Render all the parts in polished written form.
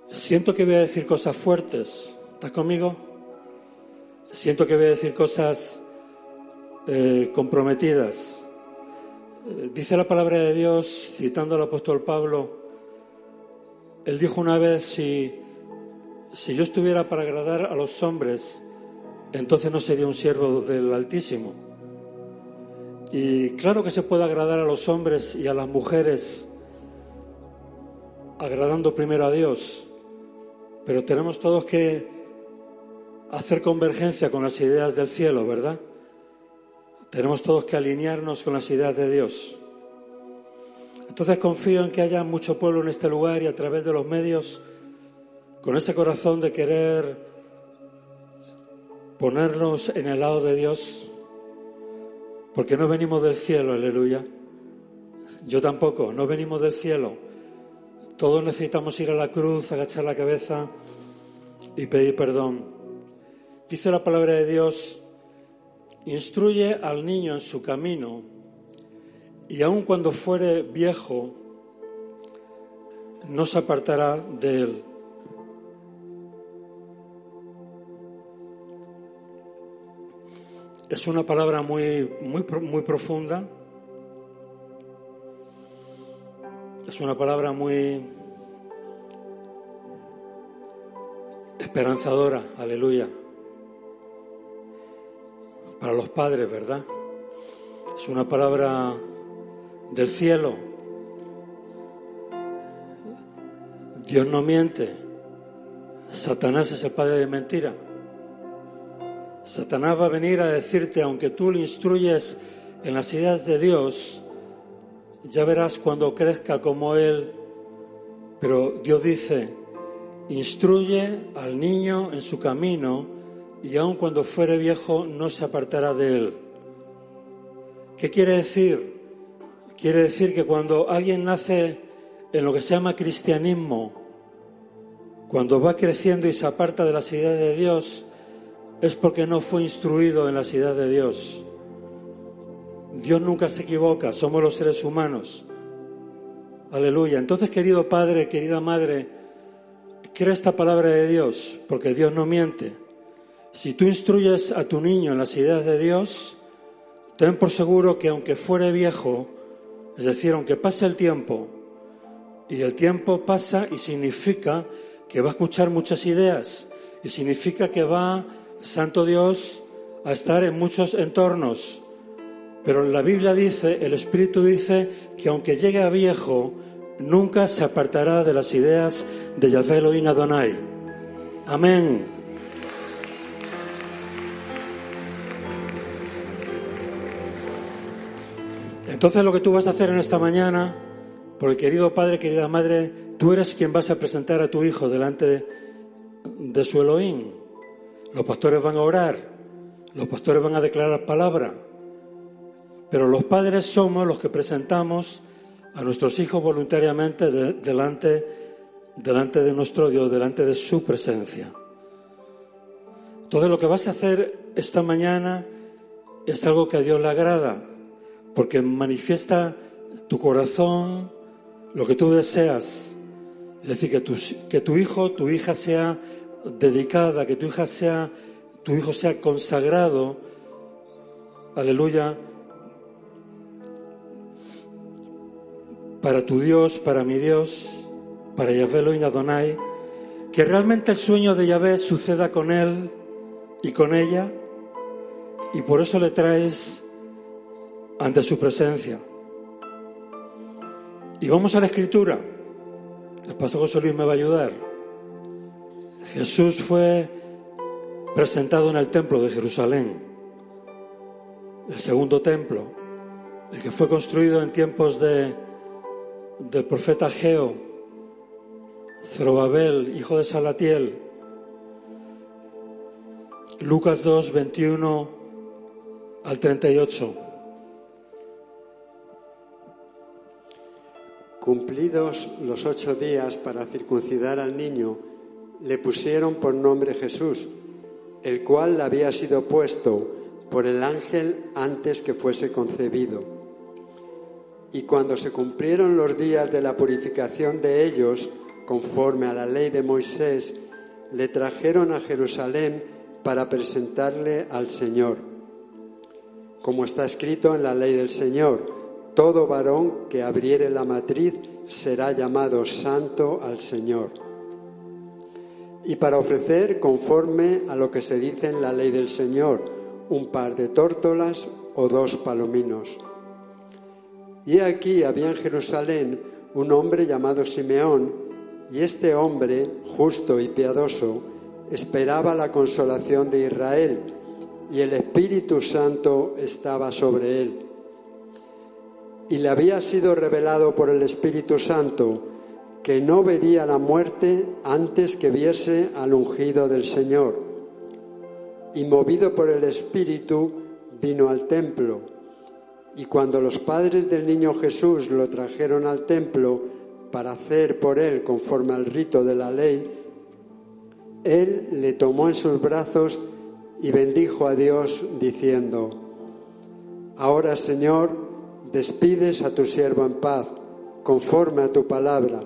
Siento que voy a decir cosas fuertes. ¿Estás conmigo? Siento que voy a decir cosas comprometidas. Dice la palabra de Dios, citando al apóstol Pablo, él dijo una vez, si yo estuviera para agradar a los hombres, entonces no sería un siervo del Altísimo. Y claro que se puede agradar a los hombres y a las mujeres, agradando primero a Dios, pero tenemos todos que hacer convergencia con las ideas del cielo, ¿verdad? Tenemos todos que alinearnos con las ideas de Dios. Entonces confío en que haya mucho pueblo en este lugar y a través de los medios, con ese corazón de querer ponernos en el lado de Dios, porque no venimos del cielo, aleluya. Yo tampoco, no venimos del cielo. Todos necesitamos ir a la cruz, agachar la cabeza y pedir perdón. Dice la palabra de Dios, instruye al niño en su camino, y aun cuando fuere viejo, no se apartará de él. Es una palabra muy profunda. Es una palabra muy esperanzadora, aleluya. Para los padres, ¿verdad? Es una palabra del cielo. Dios no miente. Satanás es el padre de mentira. Satanás va a venir a decirte, aunque tú le instruyes en las ideas de Dios, ya verás cuando crezca como Él. Pero Dios dice, instruye al niño en su camino y aun cuando fuere viejo no se apartará de él. ¿Qué quiere decir? Quiere decir que cuando alguien nace en lo que se llama cristianismo, cuando va creciendo y se aparta de las ideas de Dios, es porque no fue instruido en las ideas de Dios. Dios nunca se equivoca, somos los seres humanos. Aleluya. Entonces, querido padre, querida madre, crea esta palabra de Dios, porque Dios no miente. Si tú instruyes a tu niño en las ideas de Dios, ten por seguro que aunque fuere viejo, es decir, aunque pase el tiempo, y el tiempo pasa y significa que va a escuchar muchas ideas, y significa que va, santo Dios, a estar en muchos entornos. Pero la Biblia dice, el Espíritu dice, que aunque llegue a viejo, nunca se apartará de las ideas de Yahvé Elohim Adonai. Amén. Entonces lo que tú vas a hacer en esta mañana, porque querido padre, querida madre, tú eres quien vas a presentar a tu hijo delante de su Elohim. Los pastores van a orar, los pastores van a declarar palabra, pero los padres somos los que presentamos a nuestros hijos voluntariamente delante de nuestro Dios, delante de su presencia. Entonces lo que vas a hacer esta mañana es algo que a Dios le agrada, porque manifiesta tu corazón, lo que tú deseas. Es decir, que tu hijo, tu hija sea dedicada, que tu hijo sea consagrado, aleluya, para tu Dios, para mi Dios, para Yahvé Elohim Adonai, que realmente el sueño de Yahvé suceda con él y con ella, y por eso le traes ante su presencia. Y vamos a la Escritura. El pastor José Luis me va a ayudar. Jesús fue presentado en el templo de Jerusalén, el segundo templo, el que fue construido en tiempos del profeta Ageo, Zorobabel, hijo de Salatiel. Lucas 2, 21 al 38. Cumplidos los 8 días para circuncidar al niño, le pusieron por nombre Jesús, el cual le había sido puesto por el ángel antes que fuese concebido. Y cuando se cumplieron los días de la purificación de ellos, conforme a la ley de Moisés, le trajeron a Jerusalén para presentarle al Señor. Como está escrito en la ley del Señor, todo varón que abriere la matriz será llamado santo al Señor. Y para ofrecer, conforme a lo que se dice en la ley del Señor, un par de tórtolas o 2 palominos. Y aquí había en Jerusalén un hombre llamado Simeón, y este hombre, justo y piadoso, esperaba la consolación de Israel, y el Espíritu Santo estaba sobre él. Y le había sido revelado por el Espíritu Santo que no vería la muerte antes que viese al ungido del Señor. Y movido por el Espíritu, vino al templo. Y cuando los padres del niño Jesús lo trajeron al templo para hacer por él conforme al rito de la ley, él le tomó en sus brazos y bendijo a Dios diciendo: Ahora, Señor, despides a tu siervo en paz, conforme a tu palabra,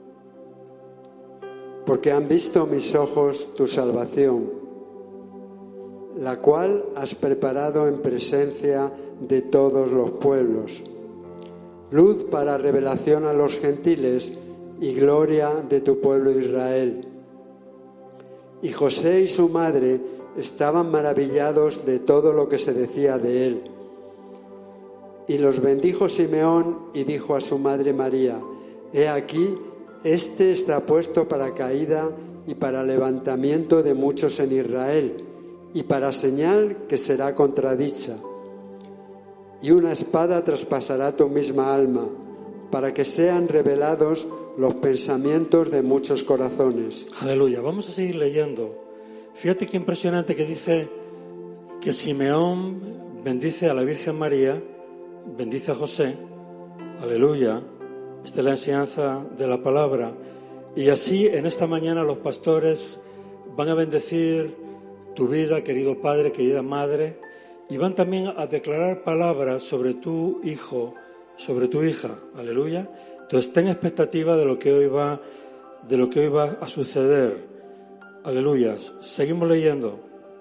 porque han visto mis ojos tu salvación, la cual has preparado en presencia de todos los pueblos, luz para revelación a los gentiles y gloria de tu pueblo Israel. Y José y su madre estaban maravillados de todo lo que se decía de él. Y los bendijo Simeón y dijo a su madre María: He aquí, este está puesto para caída y para levantamiento de muchos en Israel, y para señal que será contradicha. Y una espada traspasará tu misma alma, para que sean revelados los pensamientos de muchos corazones. Aleluya. Vamos a seguir leyendo. Fíjate qué impresionante que dice que Simeón bendice a la Virgen María, bendice a José. Aleluya. Esta es la enseñanza de la palabra. Y así en esta mañana los pastores van a bendecir tu vida, querido padre, querida madre, y van también a declarar palabras sobre tu hijo, sobre tu hija. Aleluya. Entonces ten expectativa de lo que hoy va a suceder. Aleluya. Seguimos leyendo.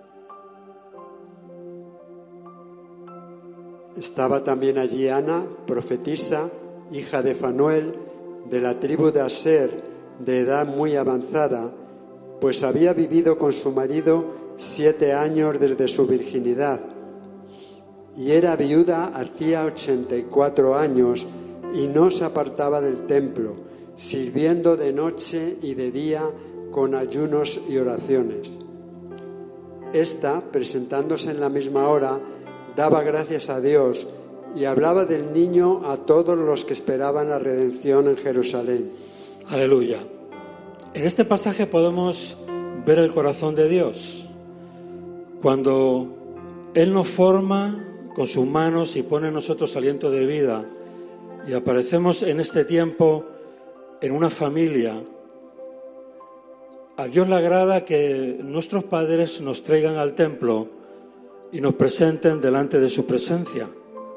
Estaba también allí Ana, profetisa, hija de Fanuel, de la tribu de Aser, de edad muy avanzada, pues había vivido con su marido 7 años desde su virginidad, y era viuda hacía 84 años, y no se apartaba del templo, sirviendo de noche y de día con ayunos y oraciones. Esta, presentándose en la misma hora, daba gracias a Dios y hablaba del niño a todos los que esperaban la redención en Jerusalén. Aleluya. En este pasaje podemos ver el corazón de Dios. Cuando Él nos forma con sus manos y pone en nosotros aliento de vida y aparecemos en este tiempo en una familia, a Dios le agrada que nuestros padres nos traigan al templo y nos presenten delante de su presencia.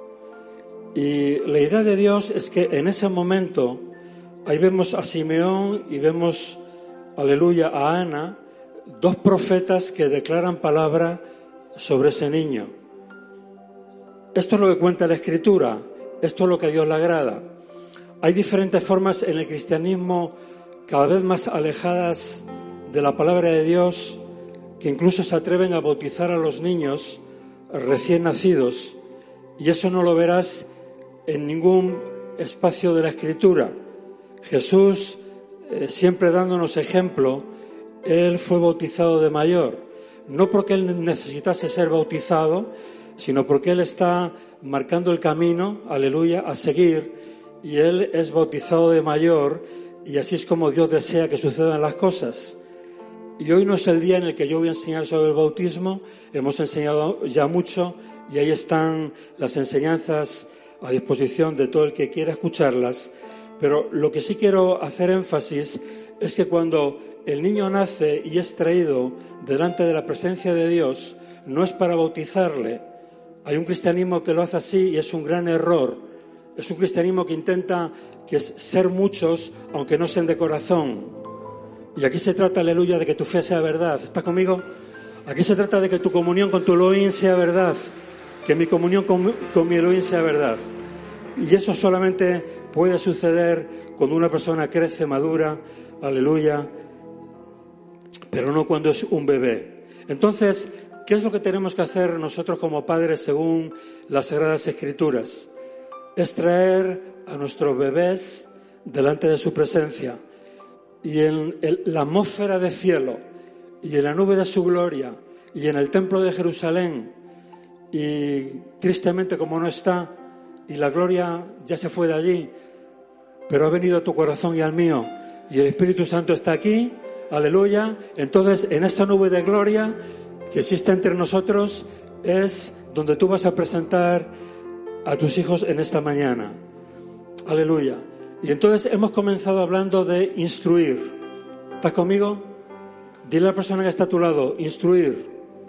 Y la idea de Dios es que en ese momento, ahí vemos a Simeón y vemos, aleluya, a Ana, 2 profetas que declaran palabra sobre ese niño. Esto es lo que cuenta la Escritura, esto es lo que a Dios le agrada. Hay diferentes formas en el cristianismo cada vez más alejadas de la palabra de Dios, que incluso se atreven a bautizar a los niños recién nacidos, y eso no lo verás en ningún espacio de la Escritura. Jesús, siempre dándonos ejemplo, Él fue bautizado de mayor, no porque Él necesitase ser bautizado, sino porque Él está marcando el camino, aleluya, a seguir, y Él es bautizado de mayor, y así es como Dios desea que sucedan las cosas. Y hoy no es el día en el que yo voy a enseñar sobre el bautismo, hemos enseñado ya mucho, y ahí están las enseñanzas a disposición de todo el que quiera escucharlas, pero lo que sí quiero hacer énfasis es que cuando el niño nace y es traído delante de la presencia de Dios, no es para bautizarle. Hay un cristianismo que lo hace así y es un gran error. Es un cristianismo que intenta ser muchos, aunque no sean de corazón. Y aquí se trata, aleluya, de que tu fe sea verdad. ¿Estás conmigo? Aquí se trata de que tu comunión con tu Elohim sea verdad. Que mi comunión con mi Elohim sea verdad. Y eso solamente puede suceder cuando una persona crece, madura, aleluya, pero no cuando es un bebé. Entonces, ¿qué es lo que tenemos que hacer nosotros como padres según las Sagradas Escrituras? Es traer a nuestros bebés delante de su presencia y en la atmósfera del cielo y en la nube de su gloria y en el templo de Jerusalén, y tristemente como no está y la gloria ya se fue de allí, pero ha venido a tu corazón y al mío y el Espíritu Santo está aquí, aleluya. Entonces en esa nube de gloria que existe entre nosotros es donde tú vas a presentar a tus hijos en esta mañana, aleluya. Y entonces hemos comenzado hablando de instruir. ¿Estás conmigo? Dile a la persona que está a tu lado, instruir.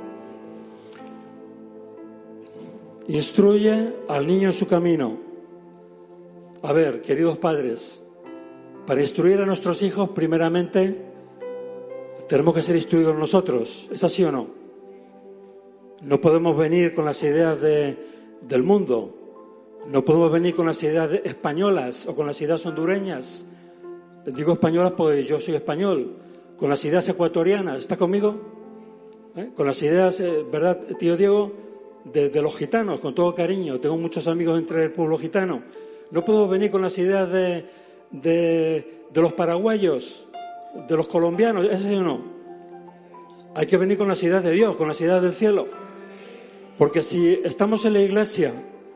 Instruye al niño en su camino. A ver, queridos padres, para instruir a nuestros hijos, primeramente, tenemos que ser instruidos nosotros. ¿Es así o no? No podemos venir con las ideas del mundo. No podemos venir con las ideas españolas o con las ideas hondureñas. Digo españolas porque yo soy español. Con las ideas ecuatorianas. ¿Estás conmigo? Con las ideas, ¿verdad, tío Diego? De los gitanos, con todo cariño. Tengo muchos amigos entre el pueblo gitano. No podemos venir con las ideas de los paraguayos, de los colombianos. ¿Es así o no? Hay que venir con las ideas de Dios, con las ideas del cielo. Porque si estamos en la iglesia,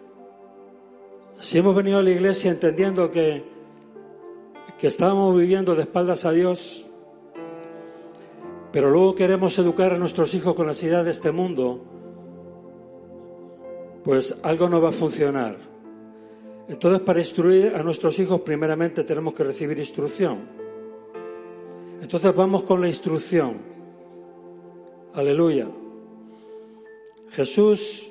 si hemos venido a la iglesia entendiendo que estábamos viviendo de espaldas a Dios, pero luego queremos educar a nuestros hijos con las ideas de este mundo, pues algo no va a funcionar. Entonces, para instruir a nuestros hijos, primeramente tenemos que recibir instrucción. Entonces vamos con la instrucción. Aleluya. Jesús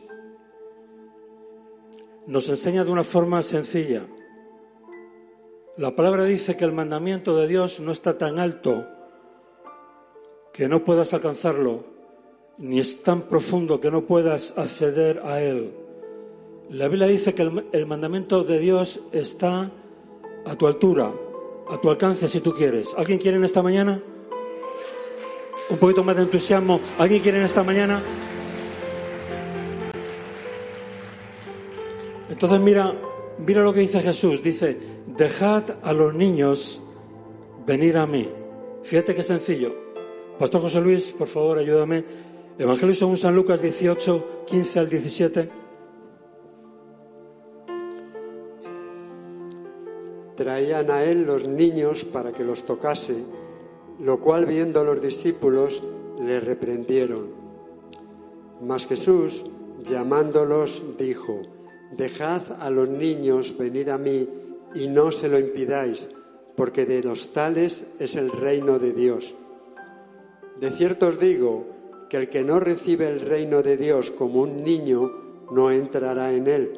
nos enseña de una forma sencilla. La palabra dice que el mandamiento de Dios no está tan alto que no puedas alcanzarlo, ni es tan profundo que no puedas acceder a él. La Biblia dice que el mandamiento de Dios está a tu altura, a tu alcance si tú quieres. ¿Alguien quiere en esta mañana? Un poquito más de entusiasmo. ¿Alguien quiere en esta mañana? Entonces mira lo que dice Jesús. Dice, dejad a los niños venir a mí. Fíjate qué sencillo. Pastor José Luis, por favor, ayúdame. Evangelio según San Lucas 18, 15 al 17. Traían a él los niños para que los tocase, lo cual viendo los discípulos le reprendieron. Mas Jesús, llamándolos, dijo, dejad a los niños venir a mí y no se lo impidáis, porque de los tales es el reino de Dios. De cierto os digo que el que no recibe el reino de Dios como un niño no entrará en él.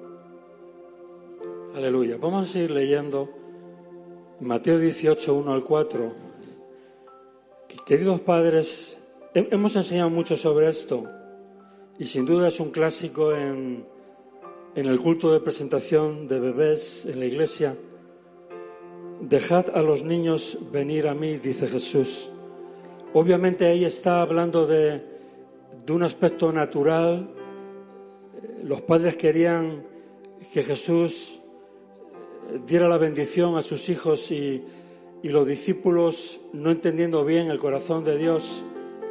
Aleluya. Vamos a seguir leyendo Mateo 18, 1 al 4. Queridos padres, hemos enseñado mucho sobre esto y sin duda es un clásico en el culto de presentación de bebés en la iglesia. Dejad a los niños venir a mí, dice Jesús. Obviamente ahí está hablando de un aspecto natural. Los padres querían que Jesús diera la bendición a sus hijos y los discípulos, no entendiendo bien el corazón de Dios,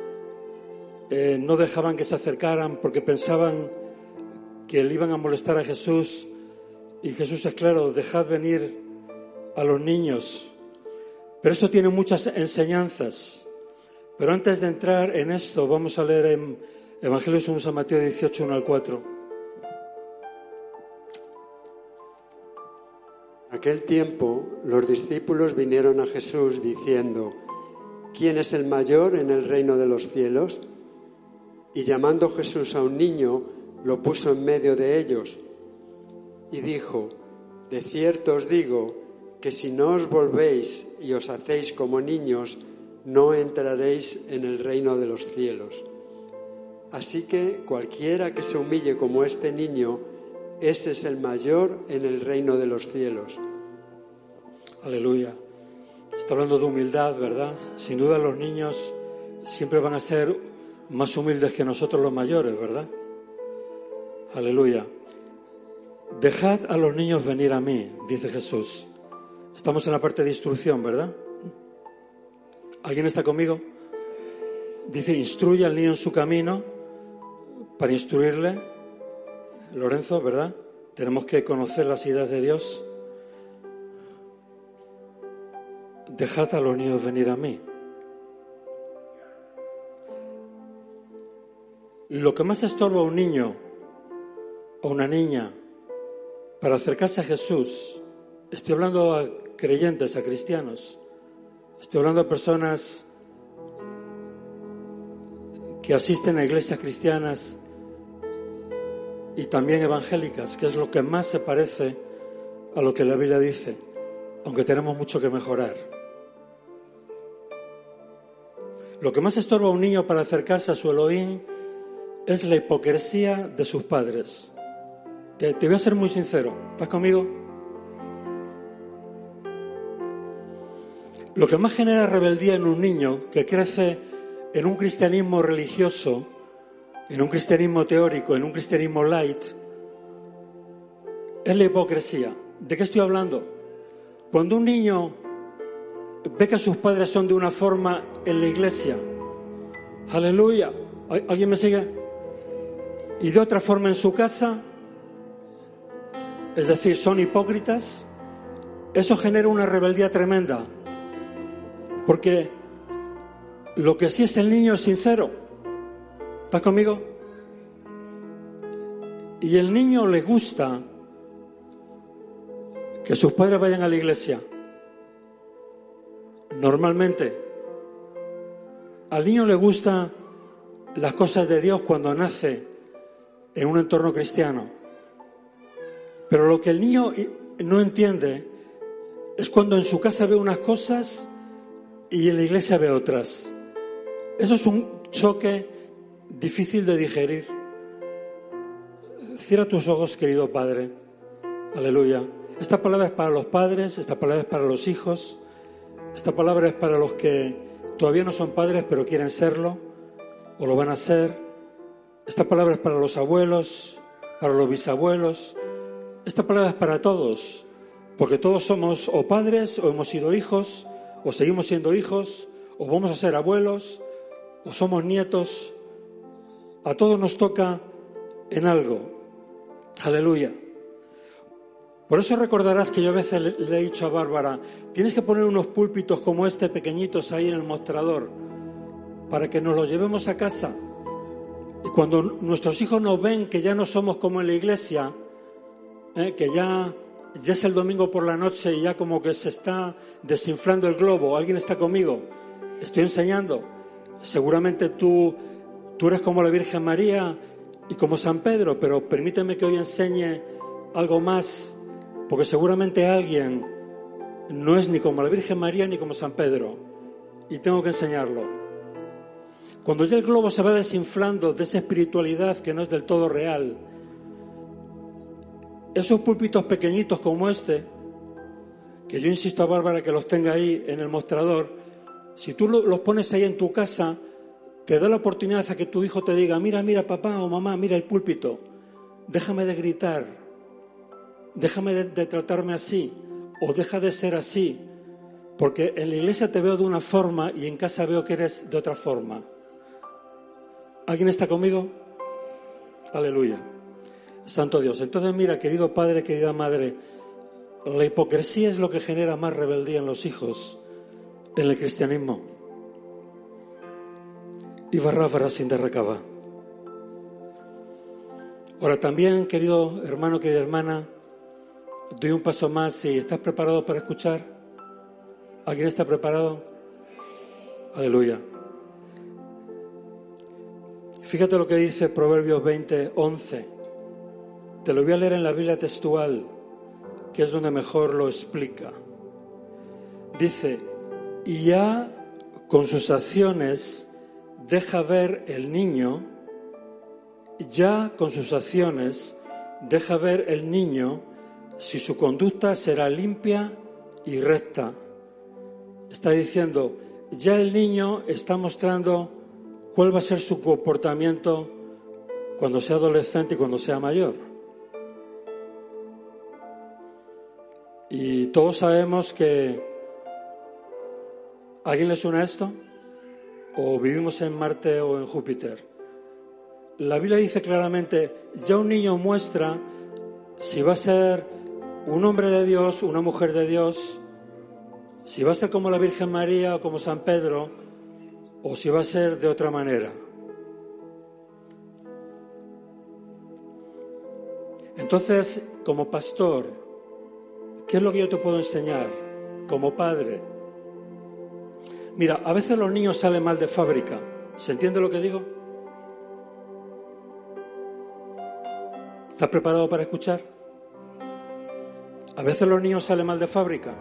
no dejaban que se acercaran porque pensaban que le iban a molestar a Jesús. Y Jesús es claro, dejad venir a los niños. Pero esto tiene muchas enseñanzas. Pero antes de entrar en esto, vamos a leer en Evangelio según San Mateo 18, 1 al 4. Aquel tiempo los discípulos vinieron a Jesús diciendo, ¿quién es el mayor en el reino de los cielos? Y llamando Jesús a un niño, lo puso en medio de ellos y dijo, De cierto os digo que si no os volvéis y os hacéis como niños, no entraréis en el reino de los cielos. Así que cualquiera que se humille como este niño, ese es el mayor en el reino de los cielos. Aleluya. Está hablando de humildad, ¿verdad? Sin duda los niños siempre van a ser más humildes que nosotros los mayores, ¿verdad? Aleluya. Dejad a los niños venir a mí, dice Jesús. Estamos en la parte de instrucción, ¿verdad? ¿Alguien está conmigo? Dice, instruye al niño en su camino para instruirle. Lorenzo, ¿verdad? Tenemos que conocer las ideas de Dios. Dejad a los niños venir a mí. Lo que más estorba a un niño o una niña para acercarse a Jesús, estoy hablando a creyentes, a cristianos, estoy hablando a personas que asisten a iglesias cristianas y también evangélicas, que es lo que más se parece a lo que la Biblia dice, aunque tenemos mucho que mejorar. Lo que más estorba a un niño para acercarse a su Elohim es la hipocresía de sus padres. Te voy a ser muy sincero, ¿estás conmigo? Lo que más genera rebeldía en un niño que crece en un cristianismo religioso, en un cristianismo teórico, en un cristianismo light, es la hipocresía. ¿De qué estoy hablando? Cuando un niño ve que sus padres son de una forma en la iglesia, aleluya, ¿alguien me sigue? Y de otra forma en su casa, es decir, son hipócritas, eso genera una rebeldía tremenda, porque lo que sí es el niño es sincero. ¿Estás conmigo? Y el niño le gusta que sus padres vayan a la iglesia. Normalmente, al niño le gustan las cosas de Dios cuando nace en un entorno cristiano. Pero lo que el niño no entiende es cuando en su casa ve unas cosas y en la iglesia ve otras. Eso es un choque difícil de digerir. Cierra tus ojos, querido Padre. Aleluya. Esta palabra es para los padres, esta palabra es para los hijos, esta palabra es para los que todavía no son padres pero quieren serlo o lo van a ser. Esta palabra es para los abuelos, para los bisabuelos. Esta palabra es para todos, porque todos somos o padres o hemos sido hijos o seguimos siendo hijos o vamos a ser abuelos o somos nietos. A todos nos toca en algo. Aleluya. Por eso recordarás que yo a veces le he dicho a Bárbara, tienes que poner unos púlpitos como este, pequeñitos, ahí en el mostrador, para que nos los llevemos a casa. Y cuando nuestros hijos nos ven que ya no somos como en la iglesia, que ya es el domingo por la noche y ya como que se está desinflando el globo, ¿alguien está conmigo? Estoy enseñando. Seguramente tú eres como la Virgen María y como San Pedro, pero permíteme que hoy enseñe algo más, porque seguramente alguien no es ni como la Virgen María ni como San Pedro, y tengo que enseñarlo. Cuando ya el globo se va desinflando de esa espiritualidad que no es del todo real, esos púlpitos pequeñitos como este, que yo insisto a Bárbara que los tenga ahí en el mostrador, si tú los pones ahí en tu casa, te da la oportunidad a que tu hijo te diga, mira papá o mamá, mira el púlpito, déjame de gritar, déjame de tratarme así, o deja de ser así, porque en la iglesia te veo de una forma y en casa veo que eres de otra forma. ¿Alguien está conmigo? Aleluya. Santo Dios. Entonces mira, querido padre, querida madre, la hipocresía es lo que genera más rebeldía en los hijos en el cristianismo. Y barra sin de recaba. Ahora también, querido hermano, querida hermana, doy un paso más. Si estás preparado para escuchar, ¿alguien está preparado? Aleluya. Fíjate lo que dice Proverbios 20:11. Te lo voy a leer en la Biblia textual. que es donde mejor lo explica. Dice, y ya con sus acciones deja ver el niño, ya con sus acciones deja ver el niño si su conducta será limpia y recta. Está diciendo, ya el niño está mostrando cuál va a ser su comportamiento cuando sea adolescente y cuando sea mayor. Y todos sabemos que... ¿A alguien le suena esto? ¿O vivimos en Marte o en Júpiter? La Biblia dice claramente, ya un niño muestra si va a ser un hombre de Dios, una mujer de Dios, si va a ser como la Virgen María o como San Pedro, o si va a ser de otra manera. Entonces, como pastor, ¿qué es lo que yo te puedo enseñar? Como padre. Mira, a veces los niños salen mal de fábrica. ¿Se entiende lo que digo? ¿Estás preparado para escuchar? A veces los niños salen mal de fábrica.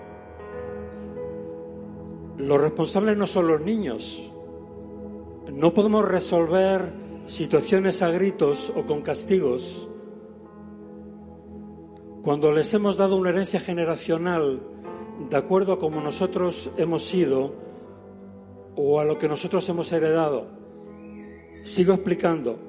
Los responsables no son los niños. No podemos resolver situaciones a gritos o con castigos cuando les hemos dado una herencia generacional de acuerdo a como nosotros hemos sido o a lo que nosotros hemos heredado. Sigo explicando.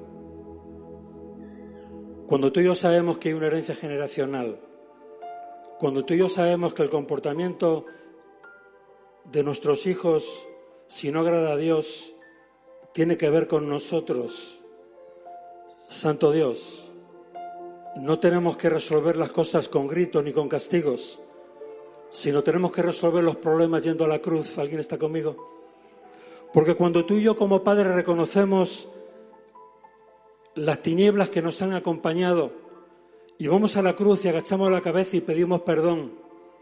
Cuando tú y yo sabemos que hay una herencia generacional, cuando tú y yo sabemos que el comportamiento de nuestros hijos, si no agrada a Dios, tiene que ver con nosotros, Santo Dios, no tenemos que resolver las cosas con gritos ni con castigos, sino tenemos que resolver los problemas yendo a la cruz. ¿Alguien está conmigo? Porque cuando tú y yo como padres reconocemos las tinieblas que nos han acompañado y vamos a la cruz y agachamos la cabeza y pedimos perdón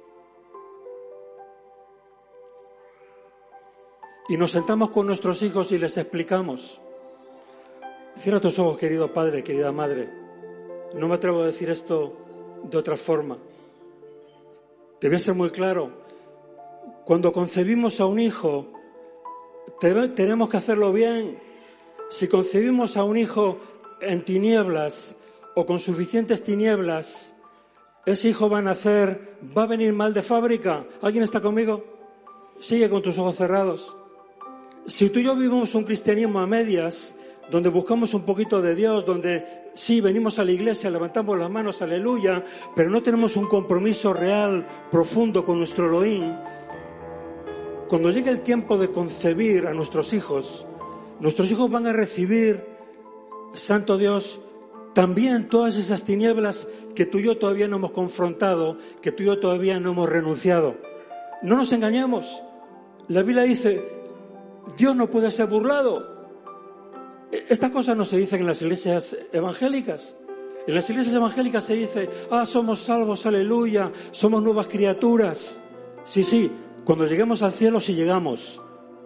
y nos sentamos con nuestros hijos y les explicamos. Cierra tus ojos, querido padre, querida madre. No me atrevo a decir esto de otra forma. Te voy a ser muy claro. Cuando concebimos a un hijo, tenemos que hacerlo bien. Si concebimos a un hijo en tinieblas o con suficientes tinieblas, ese hijo va a nacer, va a venir mal de fábrica. ¿Alguien está conmigo? Sigue con tus ojos cerrados. Si tú y yo vivimos un cristianismo a medias, donde buscamos un poquito de Dios, donde sí, venimos a la iglesia, levantamos las manos, aleluya, pero no tenemos un compromiso real, profundo con nuestro Elohim, cuando llegue el tiempo de concebir a nuestros hijos van a recibir, Santo Dios, también todas esas tinieblas que tú y yo todavía no hemos confrontado, que tú y yo todavía no hemos renunciado. No nos engañemos. La Biblia dice, Dios no puede ser burlado. Estas cosas no se dicen en las iglesias evangélicas. En las iglesias evangélicas se dice, somos salvos, aleluya, somos nuevas criaturas. Sí, cuando lleguemos al cielo sí llegamos.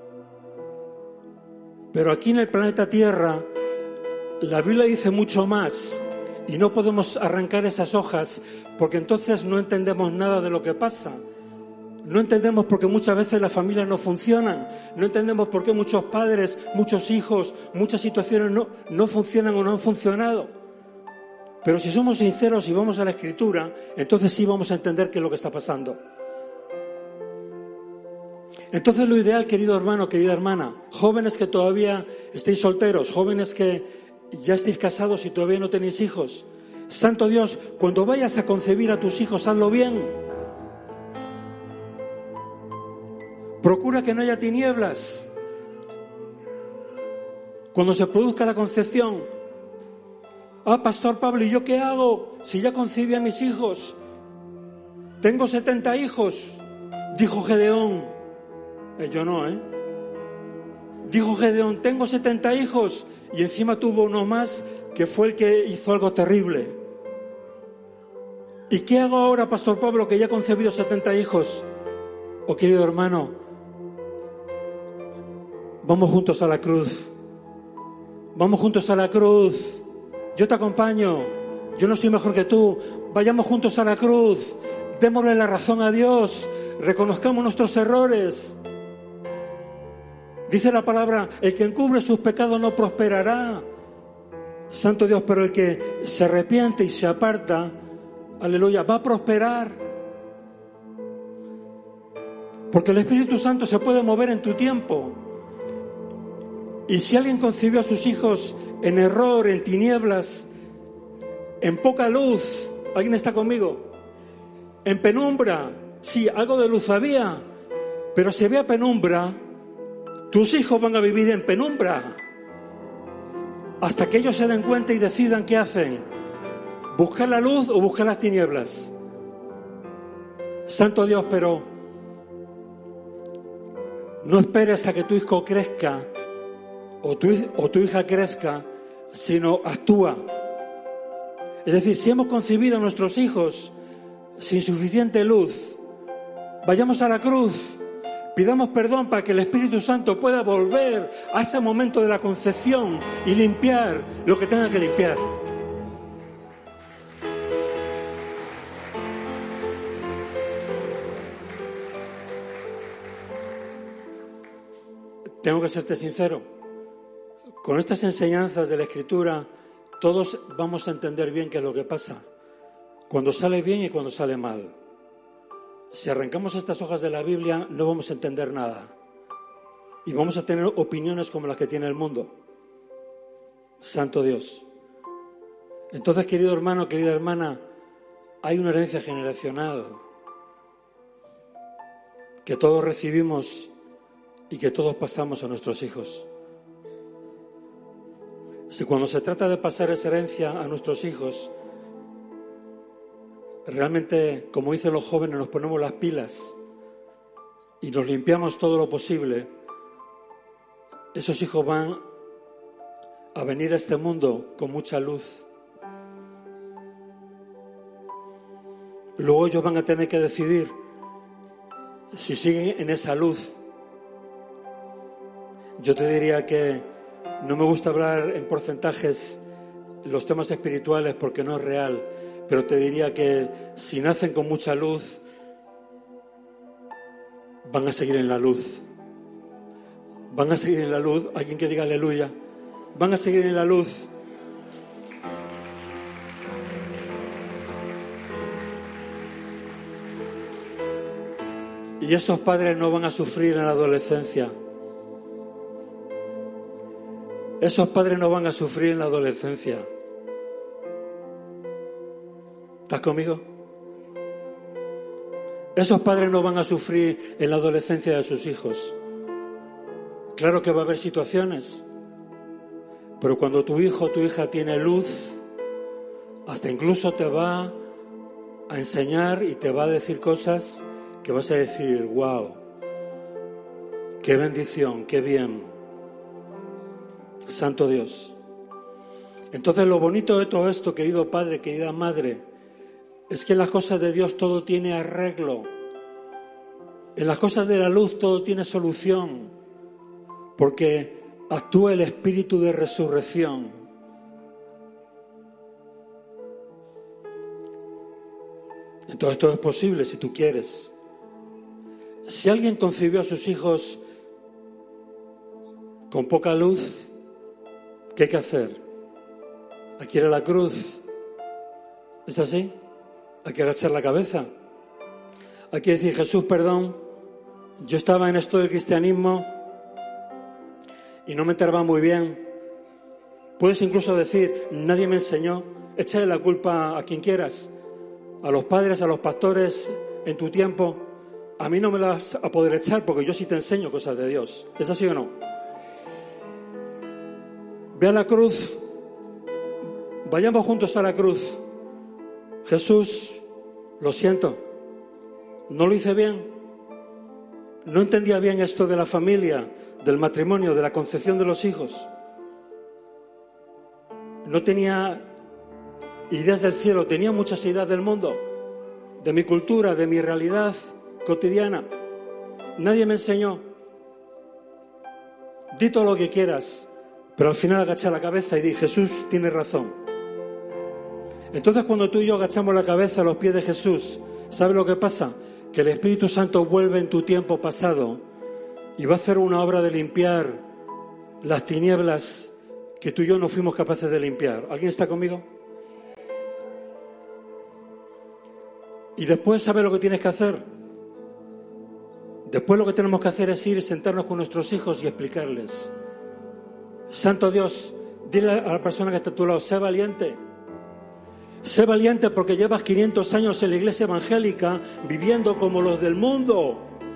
Pero aquí en el planeta Tierra, la Biblia dice mucho más y no podemos arrancar esas hojas porque entonces no entendemos nada de lo que pasa. No entendemos por qué muchas veces las familias no funcionan. No entendemos por qué muchos padres, muchos hijos, muchas situaciones no funcionan o no han funcionado. Pero si somos sinceros y vamos a la Escritura, entonces sí vamos a entender qué es lo que está pasando. Entonces lo ideal, querido hermano, querida hermana, jóvenes que todavía estéis solteros, jóvenes que ya estéis casados y todavía no tenéis hijos, Santo Dios, cuando vayas a concebir a tus hijos, hazlo bien. Procura que no haya tinieblas. Cuando se produzca la concepción, Pastor Pablo, ¿y yo qué hago si ya concebí a mis hijos? Tengo 70 hijos, dijo Gedeón. Yo no, Dijo Gedeón, tengo 70 hijos y encima tuvo uno más que fue el que hizo algo terrible. ¿Y qué hago ahora, Pastor Pablo, que ya he concebido 70 hijos? Oh, querido hermano, vamos juntos a la cruz. Vamos juntos a la cruz. Yo te acompaño. Yo no soy mejor que tú. Vayamos juntos a la cruz. démosle la razón a Dios, reconozcamos nuestros errores. Dice la palabra, el que encubre sus pecados no prosperará. Santo Dios, pero el que se arrepiente y se aparta, aleluya, va a prosperar. Porque el Espíritu Santo se puede mover en tu tiempo. Y si alguien concibió a sus hijos en error, en tinieblas, en poca luz, ¿alguien está conmigo? En penumbra, sí, algo de luz había, pero si había penumbra, tus hijos van a vivir en penumbra. Hasta que ellos se den cuenta y decidan qué hacen. ¿Buscar la luz o buscar las tinieblas? Santo Dios, pero no esperes a que tu hijo crezca o tu hija crezca, sino actúa. Es decir, si hemos concebido a nuestros hijos sin suficiente luz, vayamos a la cruz, pidamos perdón para que el Espíritu Santo pueda volver a ese momento de la concepción y limpiar lo que tenga que limpiar. Tengo que serte sincero. Con estas enseñanzas de la Escritura, todos vamos a entender bien qué es lo que pasa. Cuando sale bien y cuando sale mal. Si arrancamos estas hojas de la Biblia, no vamos a entender nada. Y vamos a tener opiniones como las que tiene el mundo. Santo Dios. Entonces, querido hermano, querida hermana, hay una herencia generacional que todos recibimos y que todos pasamos a nuestros hijos. Si cuando se trata de pasar esa herencia a nuestros hijos, realmente, como dicen los jóvenes, nos ponemos las pilas y nos limpiamos todo lo posible, esos hijos van a venir a este mundo con mucha luz. Luego ellos van a tener que decidir si siguen en esa luz. Yo te diría que no me gusta hablar en porcentajes los temas espirituales porque no es real, pero te diría que si nacen con mucha luz, van a seguir en la luz. Van a seguir en la luz. Alguien que diga aleluya. Van a seguir en la luz. Y esos padres no van a sufrir en la adolescencia. Esos padres no van a sufrir en la adolescencia. ¿Estás conmigo? Esos padres no van a sufrir en la adolescencia de sus hijos. Claro que va a haber situaciones, pero cuando tu hijo o tu hija tiene luz, hasta incluso te va a enseñar y te va a decir cosas que vas a decir, wow, qué bendición, qué bien. Santo Dios. Entonces lo bonito de todo esto, querido padre, querida madre, es que en las cosas de Dios todo tiene arreglo. En las cosas de la luz todo tiene solución, porque actúa el espíritu de resurrección. Entonces todo es posible si tú quieres. Si alguien concibió a sus hijos con poca luz, ¿qué hay que hacer? Hay que ir a la cruz. ¿Es así? Hay que agachar la cabeza. Hay que decir, Jesús, perdón, yo estaba en esto del cristianismo y no me enteraba muy bien. Puedes incluso decir, nadie me enseñó. Échale la culpa a quien quieras, a los padres, a los pastores, en tu tiempo. A mí no me la vas a poder echar porque yo sí te enseño cosas de Dios. ¿Es así o no? Ve a la cruz, vayamos juntos a la cruz. Jesús, lo siento, no lo hice bien, no entendía bien esto de la familia, del matrimonio, de la concepción de los hijos. No tenía ideas del cielo, tenía muchas ideas del mundo, de mi cultura, de mi realidad cotidiana. Nadie me enseñó. Di todo lo que quieras. Pero al final agaché la cabeza y dije, Jesús tiene razón. Entonces cuando tú y yo agachamos la cabeza a los pies de Jesús, ¿Sabe lo que pasa? Que el Espíritu Santo vuelve en tu tiempo pasado y va a hacer una obra de limpiar las tinieblas que tú y yo no fuimos capaces de limpiar. ¿Alguien está conmigo? Y después, ¿sabe lo que tienes que hacer? Después lo que tenemos que hacer es ir y sentarnos con nuestros hijos y explicarles. Santo Dios, dile a la persona que está a tu lado, sé valiente. Sé valiente porque llevas 500 años en la iglesia evangélica viviendo como los del mundo.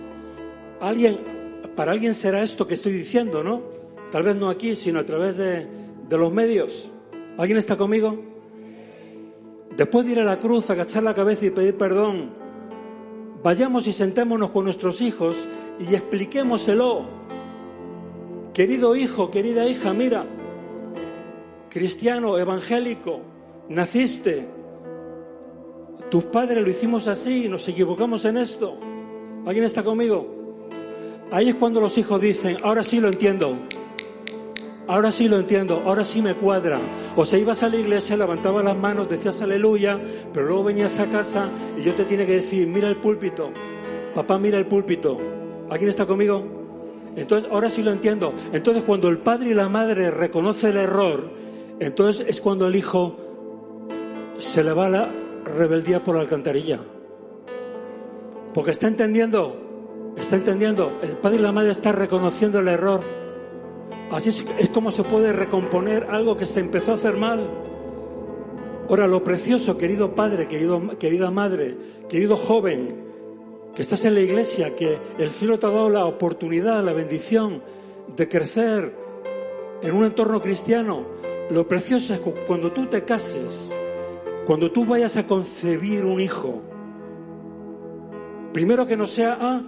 Para alguien será esto que estoy diciendo, ¿no? Tal vez no aquí, sino a través de los medios. ¿Alguien está conmigo? Después de ir a la cruz, agachar la cabeza y pedir perdón, vayamos y sentémonos con nuestros hijos y expliquémoselo. Querido hijo, querida hija, mira, cristiano, evangélico, naciste, tus padres lo hicimos así y nos equivocamos en esto. ¿Alguien está conmigo? Ahí es cuando los hijos dicen, ahora sí lo entiendo, ahora sí lo entiendo, ahora sí me cuadra. O sea, ibas a la iglesia, levantabas las manos, decías aleluya, pero luego venías a casa y yo te tenía que decir, mira el púlpito, papá mira el púlpito. ¿Alguien está conmigo? Entonces, ahora sí lo entiendo. Entonces, cuando el padre y la madre reconocen el error, entonces es cuando el hijo se le va la rebeldía por la alcantarilla. Porque está entendiendo. El padre y la madre están reconociendo el error. Así es como se puede recomponer algo que se empezó a hacer mal. Ahora, lo precioso, querido padre, querida madre, querido joven, que estás en la iglesia, que el cielo te ha dado la oportunidad, la bendición de crecer en un entorno cristiano. Lo precioso es que cuando tú te cases, cuando tú vayas a concebir un hijo, primero que no sea,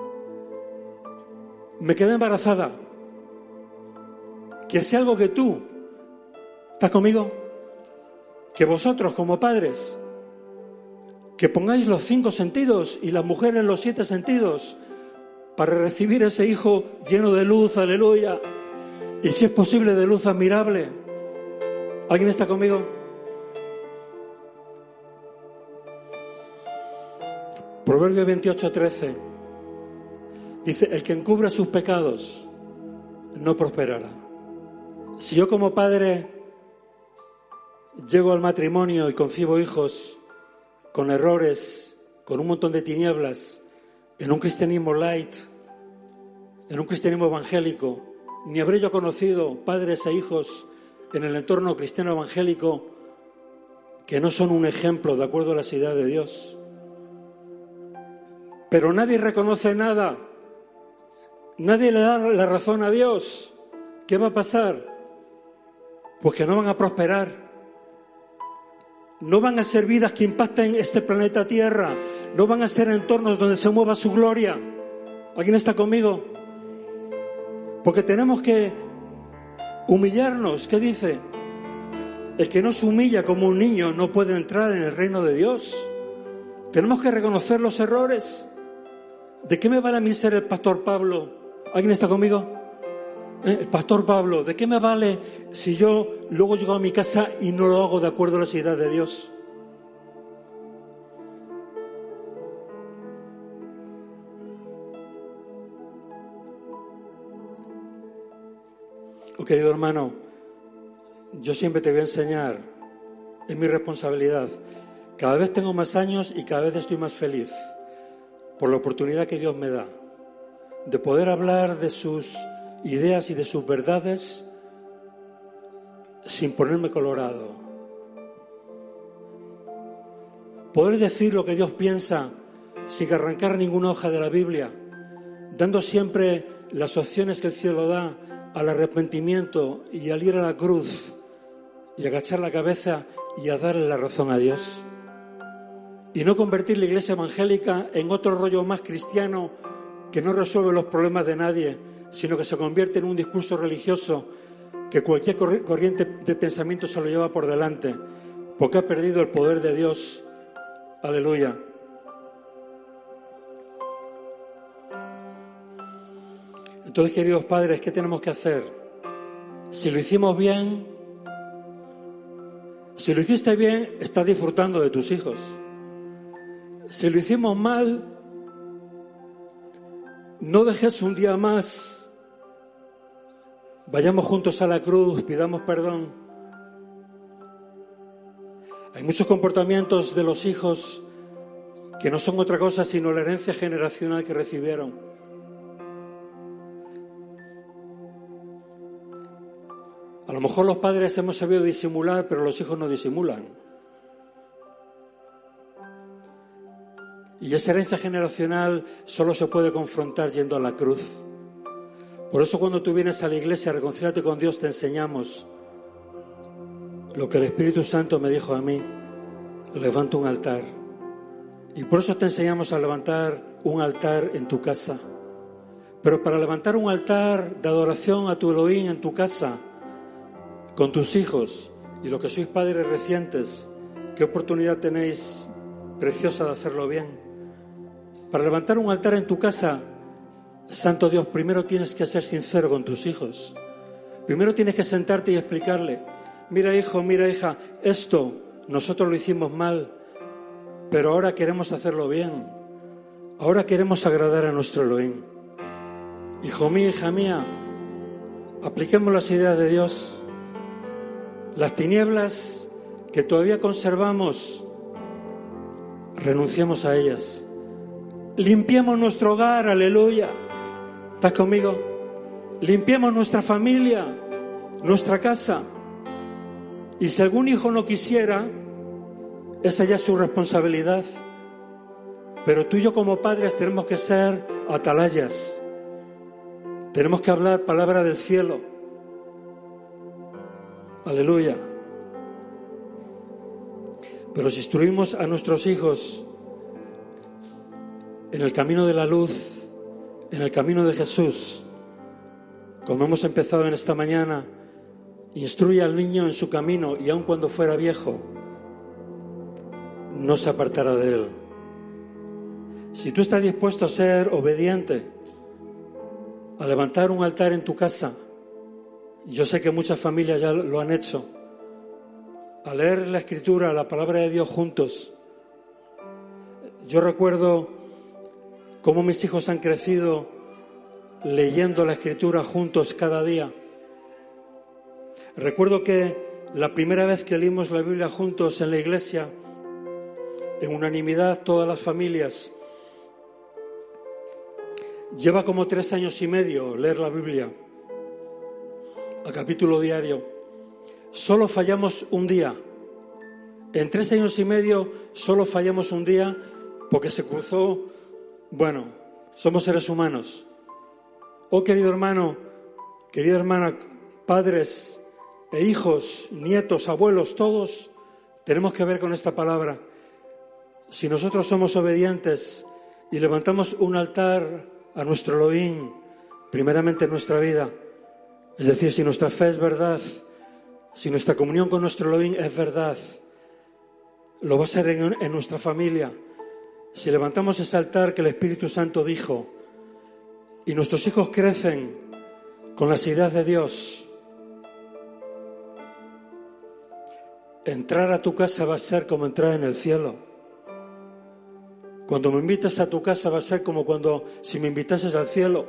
me quedé embarazada, que sea algo que tú, ¿estás conmigo? Que vosotros como padres, que pongáis los 5 sentidos y las mujeres los 7 sentidos para recibir ese hijo lleno de luz, aleluya, y si es posible de luz admirable. ¿Alguien está conmigo? Proverbios 28:13 dice, el que encubre sus pecados no prosperará. Si yo como padre llego al matrimonio y concibo hijos con errores, con un montón de tinieblas, en un cristianismo light, en un cristianismo evangélico, ni habré yo conocido padres e hijos en el entorno cristiano evangélico que no son un ejemplo de acuerdo a las ideas de Dios. Pero nadie reconoce nada, nadie le da la razón a Dios. ¿Qué va a pasar? Pues que no van a prosperar. No van a ser vidas que impacten este planeta Tierra. No van a ser entornos donde se mueva su gloria. ¿Alguien está conmigo? Porque tenemos que humillarnos. ¿Qué dice? El que no se humilla como un niño no puede entrar en el reino de Dios. Tenemos que reconocer los errores. ¿De qué me vale a mí ser el pastor Pablo? ¿Alguien está conmigo? El pastor Pablo, ¿de qué me vale si yo luego llego a mi casa y no lo hago de acuerdo a las ideas de Dios? Oh, querido hermano, yo siempre te voy a enseñar, es mi responsabilidad. Cada vez tengo más años y cada vez estoy más feliz por la oportunidad que Dios me da de poder hablar de sus ideas y de sus verdades sin ponerme colorado. Poder decir lo que Dios piensa sin arrancar ninguna hoja de la Biblia, dando siempre las opciones que el cielo da al arrepentimiento y al ir a la cruz y agachar la cabeza y a darle la razón a Dios. Y no convertir la iglesia evangélica en otro rollo más cristiano que no resuelve los problemas de nadie, sino que se convierte en un discurso religioso que cualquier corriente de pensamiento se lo lleva por delante, porque ha perdido el poder de Dios. Aleluya. Entonces, queridos padres, ¿qué tenemos que hacer? Si lo hicimos bien, si lo hiciste bien, estás disfrutando de tus hijos. Si lo hicimos mal, no dejes un día más. Vayamos juntos a la cruz, pidamos perdón. Hay muchos comportamientos de los hijos que no son otra cosa sino la herencia generacional que recibieron. A lo mejor los padres hemos sabido disimular, pero los hijos no disimulan. Y esa herencia generacional solo se puede confrontar yendo a la cruz. Por eso cuando tú vienes a la iglesia, reconcíliate con Dios, te enseñamos lo que el Espíritu Santo me dijo a mí: levanta un altar. Y por eso te enseñamos a levantar un altar en tu casa. Pero para levantar un altar de adoración a tu Elohim en tu casa, con tus hijos, y lo que sois padres recientes, qué oportunidad tenéis preciosa de hacerlo bien. Para levantar un altar en tu casa, Santo Dios, primero tienes que ser sincero con tus hijos. Primero tienes que sentarte y explicarle: mira hijo, mira hija, esto nosotros lo hicimos mal, pero ahora queremos hacerlo bien. Ahora queremos agradar a nuestro Elohim. Hijo mío, hija mía, apliquemos las ideas de Dios. Las tinieblas que todavía conservamos, renunciemos a ellas. Limpiemos nuestro hogar, aleluya. ¿Estás conmigo? Limpiemos nuestra familia, nuestra casa. Y si algún hijo no quisiera, esa ya es su responsabilidad. Pero tú y yo como padres tenemos que ser atalayas. Tenemos que hablar palabra del cielo. Aleluya. Pero si instruimos a nuestros hijos en el camino de la luz, en el camino de Jesús, como hemos empezado en esta mañana, instruye al niño en su camino y aun cuando fuera viejo, no se apartará de él. Si tú estás dispuesto a ser obediente, a levantar un altar en tu casa, yo sé que muchas familias ya lo han hecho, a leer la Escritura, la palabra de Dios juntos. Yo recuerdo cómo mis hijos han crecido leyendo la Escritura juntos cada día. Recuerdo que la primera vez que leímos la Biblia juntos en la iglesia, en unanimidad todas las familias, lleva como 3 años y medio leer la Biblia a capítulo diario. Solo fallamos un día. En 3 años y medio solo fallamos un día porque se cruzó. Bueno, somos seres humanos. Oh, querido hermano, querida hermana, padres e hijos, nietos, abuelos, todos tenemos que ver con esta palabra. Si nosotros somos obedientes y levantamos un altar a nuestro Elohim, primeramente en nuestra vida, es decir, si nuestra fe es verdad, si nuestra comunión con nuestro Elohim es verdad, lo va a ser en nuestra familia. Si levantamos ese altar que el Espíritu Santo dijo y nuestros hijos crecen con las ideas de Dios, entrar a tu casa va a ser como entrar en el cielo. Cuando me invitas a tu casa va a ser como si me invitases al cielo,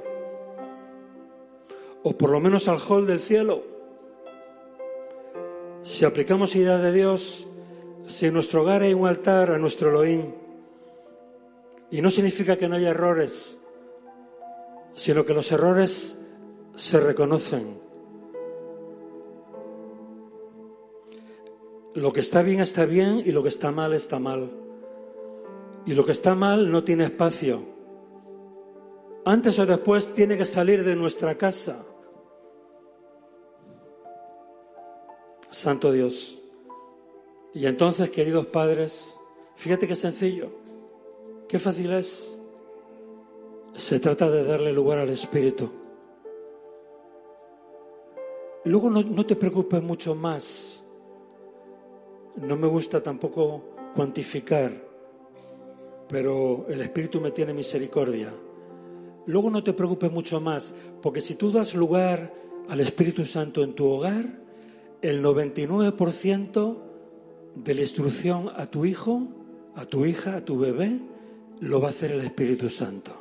o por lo menos al hall del cielo. Si aplicamos ideas de Dios, si en nuestro hogar hay un altar a nuestro Elohim, y no significa que no haya errores, sino que los errores se reconocen. Lo que está bien y lo que está mal está mal. Y lo que está mal no tiene espacio. Antes o después tiene que salir de nuestra casa. Santo Dios. Y entonces, queridos padres, fíjate qué sencillo. Qué fácil es. Se trata de darle lugar al Espíritu. Luego no te preocupes mucho más. No me gusta tampoco cuantificar, pero el Espíritu me tiene misericordia. Luego no te preocupes mucho más, porque si tú das lugar al Espíritu Santo en tu hogar, el 99% de la instrucción a tu hijo, a tu hija, a tu bebé, lo va a hacer el Espíritu Santo.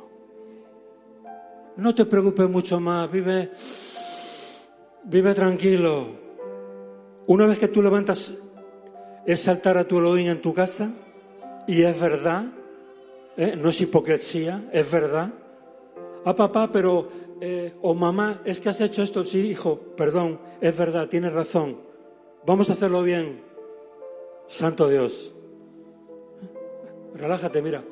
No te preocupes mucho más, vive tranquilo. Una vez que tú levantas ese altar a tu Elohim en tu casa, y es verdad, no es hipocresía, es verdad. Papá, pero, o mamá, es que has hecho esto. Sí, hijo, perdón, es verdad, tienes razón. Vamos a hacerlo bien. Santo Dios. Relájate, mira.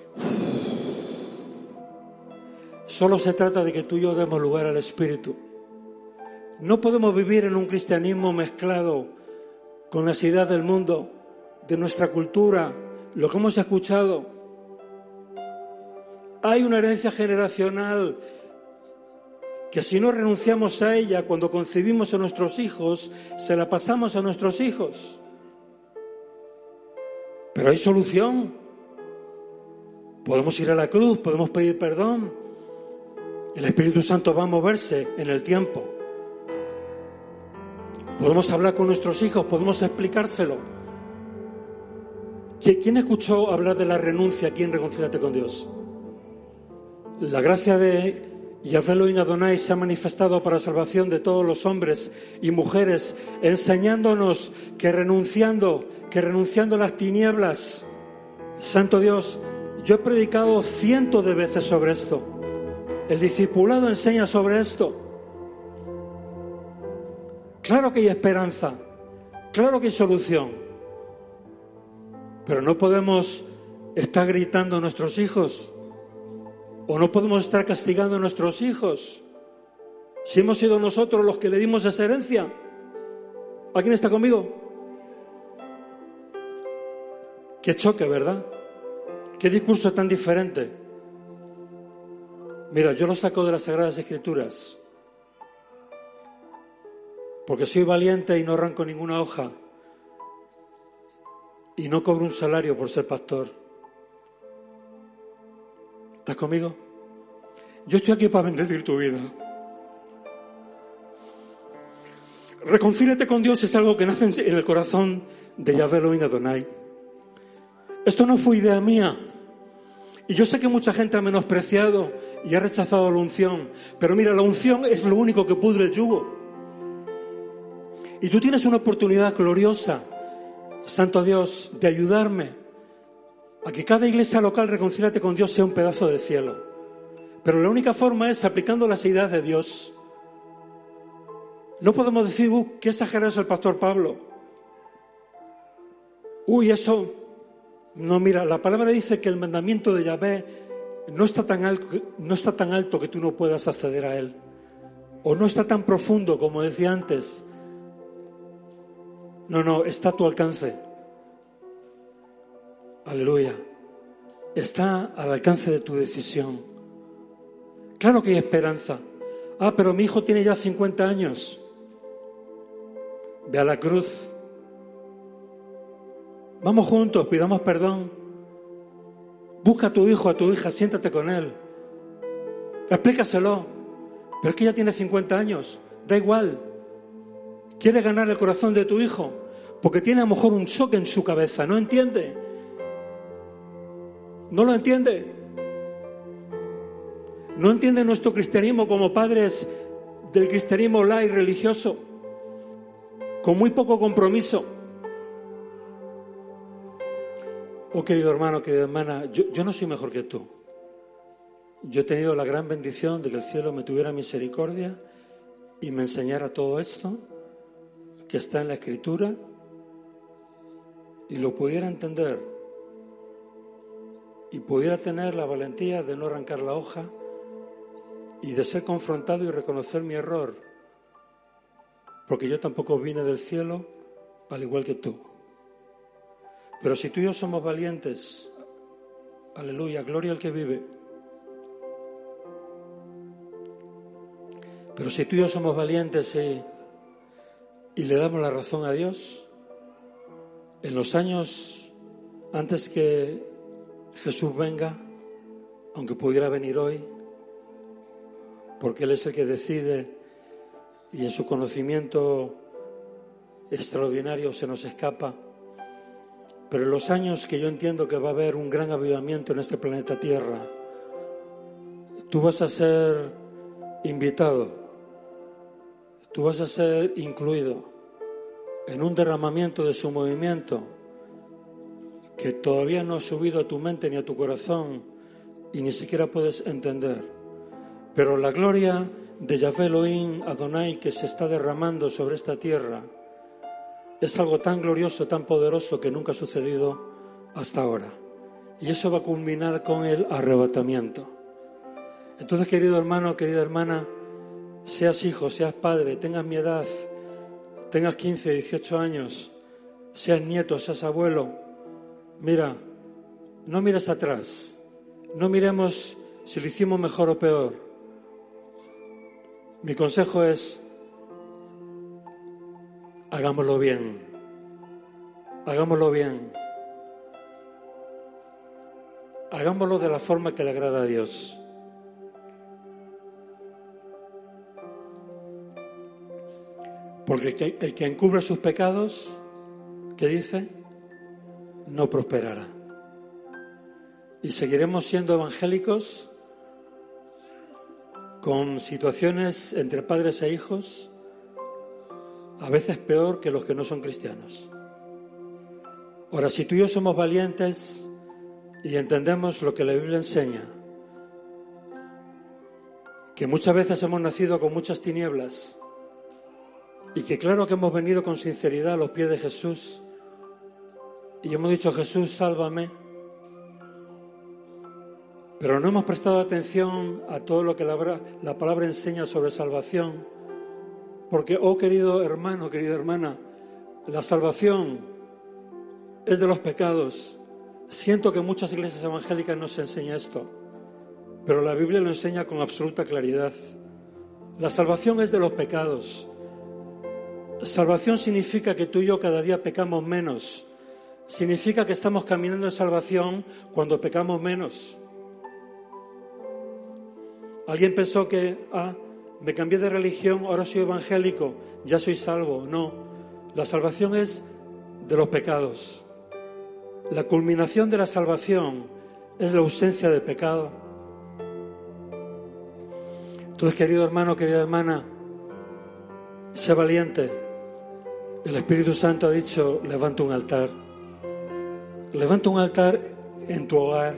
Solo se trata de que tú y yo demos lugar al Espíritu. No podemos vivir en un cristianismo mezclado con las ideas del mundo, de nuestra cultura, lo que hemos escuchado. Hay una herencia generacional que si no renunciamos a ella cuando concebimos a nuestros hijos, se la pasamos a nuestros hijos. Pero hay solución. Podemos ir a la cruz, podemos pedir perdón. El Espíritu Santo va a moverse en el tiempo. Podemos hablar con nuestros hijos, podemos explicárselo. ¿Quién escuchó hablar de la renuncia aquí en Reconcíliate con Dios? La gracia de Yahvé Elohim Adonai se ha manifestado para salvación de todos los hombres y mujeres, enseñándonos que renunciando a las tinieblas, Santo Dios, yo he predicado cientos de veces sobre esto. El discipulado enseña sobre esto. Claro que hay esperanza, claro que hay solución, pero no podemos estar gritando a nuestros hijos, o no podemos estar castigando a nuestros hijos, si hemos sido nosotros los que le dimos esa herencia. ¿Alguien está conmigo? Qué choque, ¿verdad? Qué discurso tan diferente. Mira, yo lo saco de las Sagradas Escrituras, porque soy valiente y no arranco ninguna hoja y no cobro un salario por ser pastor. ¿Estás conmigo? Yo estoy aquí para bendecir tu vida. Reconcíliate con Dios es algo que nace en el corazón de Yahvé Elohim Adonai. Esto no fue idea mía. Y yo sé que mucha gente ha menospreciado y ha rechazado la unción. Pero mira, la unción es lo único que pudre el yugo. Y tú tienes una oportunidad gloriosa, Santo Dios, de ayudarme a que cada iglesia local Reconcíliate con Dios sea un pedazo de cielo. Pero la única forma es aplicando las ideas de Dios. No podemos decir, qué exagerado es el pastor Pablo. Eso... No, mira, la palabra dice que el mandamiento de Yahvé no está tan alto que tú no puedas acceder a él. O no está tan profundo como decía antes. No, está a tu alcance. Aleluya. Está al alcance de tu decisión. Claro que hay esperanza. Pero mi hijo tiene ya 50 años. Ve a la cruz. Vamos juntos, pidamos perdón. Busca a tu hijo, a tu hija, siéntate con él. Explícaselo. Pero es que ya tiene 50 años. Da igual. Quiere ganar el corazón de tu hijo porque tiene a lo mejor un choque en su cabeza. No entiende. No lo entiende. No entiende nuestro cristianismo como padres del cristianismo light religioso, con muy poco compromiso. Querido hermano, querida hermana, yo no soy mejor que tú. Yo he tenido la gran bendición de que el cielo me tuviera misericordia y me enseñara todo esto que está en la Escritura y lo pudiera entender y pudiera tener la valentía de no arrancar la hoja y de ser confrontado y reconocer mi error, porque yo tampoco vine del cielo al igual que tú. Pero si tú y yo somos valientes, aleluya, gloria al que vive. Pero si tú y yo somos valientes y le damos la razón a Dios, en los años antes que Jesús venga, aunque pudiera venir hoy, porque Él es el que decide y en su conocimiento extraordinario se nos escapa, pero en los años que yo entiendo que va a haber un gran avivamiento en este planeta Tierra, tú vas a ser invitado, tú vas a ser incluido en un derramamiento de su movimiento que todavía no ha subido a tu mente ni a tu corazón y ni siquiera puedes entender. Pero la gloria de Yahvé Elohim Adonai que se está derramando sobre esta tierra es algo tan glorioso, tan poderoso que nunca ha sucedido hasta ahora. Y eso va a culminar con el arrebatamiento. Entonces, querido hermano, querida hermana, seas hijo, seas padre, tengas mi edad, tengas 15, 18 años, seas nieto, seas abuelo, mira, no mires atrás, no miremos si lo hicimos mejor o peor. Mi consejo es, hagámoslo bien, hagámoslo bien, hagámoslo de la forma que le agrada a Dios. Porque el que encubre sus pecados, ¿qué dice? No prosperará. Y seguiremos siendo evangélicos con situaciones entre padres e hijos, a veces peor que los que no son cristianos. Ahora, si tú y yo somos valientes y entendemos lo que la Biblia enseña, que muchas veces hemos nacido con muchas tinieblas, y que claro que hemos venido con sinceridad a los pies de Jesús y hemos dicho, Jesús, sálvame, pero no hemos prestado atención a todo lo que la palabra enseña sobre salvación, porque, oh querido hermano, querida hermana, la salvación es de los pecados. Siento que en muchas iglesias evangélicas no se enseña esto, pero la Biblia lo enseña con absoluta claridad. La salvación es de los pecados. Salvación significa que tú y yo cada día pecamos menos. Significa que estamos caminando en salvación cuando pecamos menos. Alguien pensó que, me cambié de religión, ahora soy evangélico, ya soy salvo. No, la salvación es de los pecados. La culminación de la salvación es la ausencia de pecado. Entonces, querido hermano, querida hermana, sé valiente. El Espíritu Santo ha dicho, levanta un altar. Levanta un altar en tu hogar.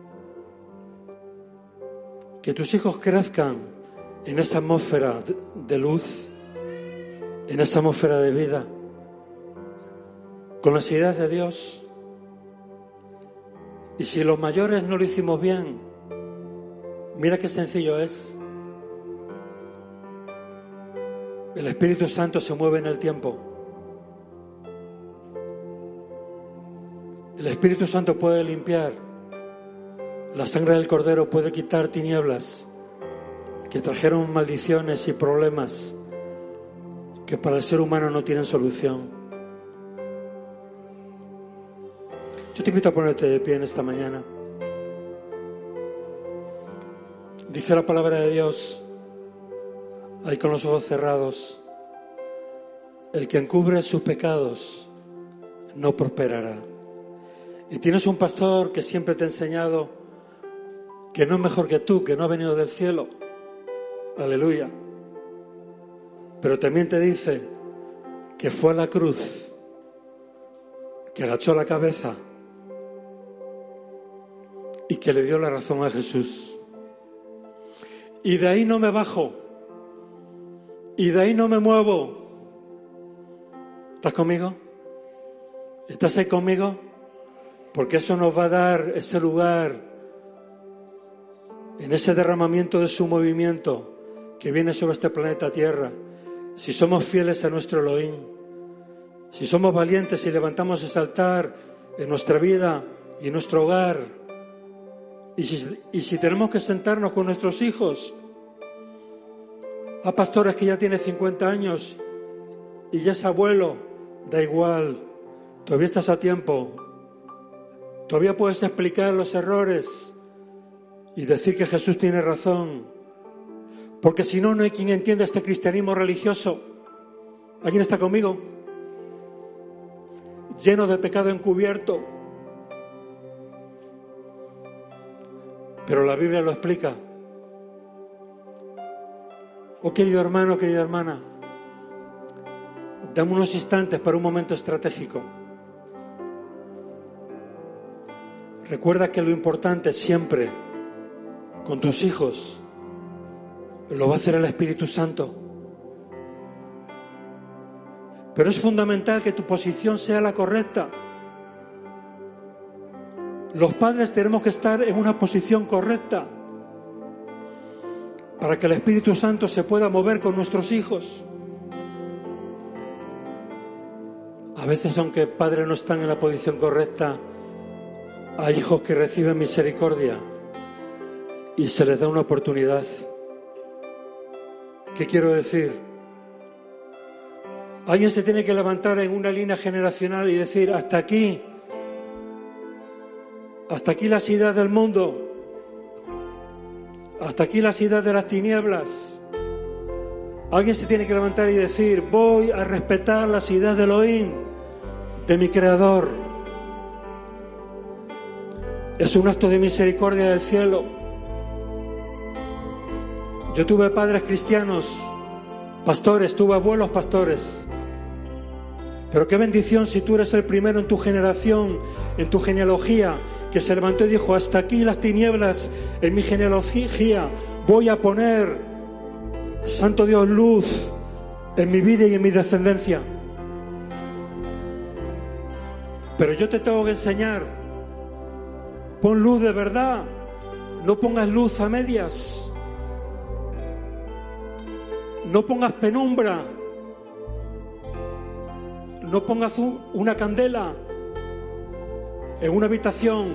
Que tus hijos crezcan en esa atmósfera de luz, en esa atmósfera de vida, con las ideas de Dios. Y si los mayores no lo hicimos bien, mira qué sencillo es. El Espíritu Santo se mueve en el tiempo. El Espíritu Santo puede limpiar. La sangre del Cordero puede quitar tinieblas que trajeron maldiciones y problemas que para el ser humano no tienen solución. Yo te invito a ponerte de pie en esta mañana. Dice la palabra de Dios, ahí con los ojos cerrados, el que encubre sus pecados no prosperará. Y tienes un pastor que siempre te ha enseñado que no es mejor que tú, que no ha venido del cielo. Aleluya. Pero también te dice que fue a la cruz, que agachó la cabeza y que le dio la razón a Jesús. Y de ahí no me bajo. Y de ahí no me muevo. ¿Estás conmigo? ¿Estás ahí conmigo? Porque eso nos va a dar ese lugar en ese derramamiento de su movimiento que viene sobre este planeta Tierra. Si somos fieles a nuestro Elohim, si somos valientes y levantamos ese altar en nuestra vida y en nuestro hogar, y si tenemos que sentarnos con nuestros hijos, a pastores que ya tiene 50 años y ya es abuelo, da igual, todavía estás a tiempo. Todavía puedes explicar los errores y decir que Jesús tiene razón. Porque si no, no hay quien entienda este cristianismo religioso. ¿Alguien está conmigo? lleno de pecado encubierto. Pero la Biblia lo explica. Oh, querido hermano, querida hermana, dame unos instantes para un momento estratégico. Recuerda que lo importante siempre con tus hijos lo va a hacer el Espíritu Santo. Pero es fundamental que tu posición sea la correcta. Los padres tenemos que estar en una posición correcta para que el Espíritu Santo se pueda mover con nuestros hijos. A veces, aunque padres no están en la posición correcta, hay hijos que reciben misericordia y se les da una oportunidad. ¿Qué quiero decir? Alguien se tiene que levantar en una línea generacional y decir: hasta aquí las ideas del mundo, hasta aquí las ideas de las tinieblas. Alguien se tiene que levantar y decir: voy a respetar las ideas de Elohim, de mi Creador. Es un acto de misericordia del cielo. Yo tuve padres cristianos, pastores, tuve abuelos pastores. Pero qué bendición si tú eres el primero en tu generación, en tu genealogía, que se levantó y dijo: hasta aquí las tinieblas en mi genealogía, voy a poner, Santo Dios, luz en mi vida y en mi descendencia. Pero yo te tengo que enseñar: pon luz de verdad, no pongas luz a medias, no pongas penumbra, no pongas una candela en una habitación,